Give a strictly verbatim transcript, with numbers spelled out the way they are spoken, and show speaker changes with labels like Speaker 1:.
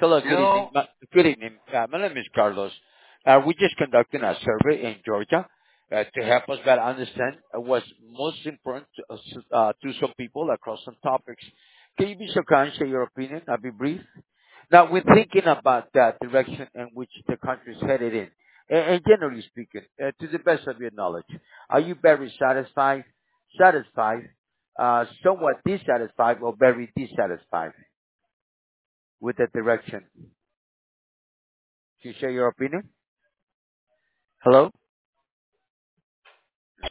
Speaker 1: Hello, good evening.
Speaker 2: Hello.
Speaker 1: Ma- Good evening. Uh, my name is Carlos. Uh, we're just conducting a survey in Georgia uh, to help us better understand uh, what's most important to, us, uh, to some people across some topics. Can you be so kind, share your opinion? I'll be brief. Now, we're thinking about the direction in which the country is headed in. And, and generally speaking, uh, to the best of your knowledge, are you very satisfied, satisfied, uh, somewhat dissatisfied, or very dissatisfied with the direction? Can you share your opinion? Hello?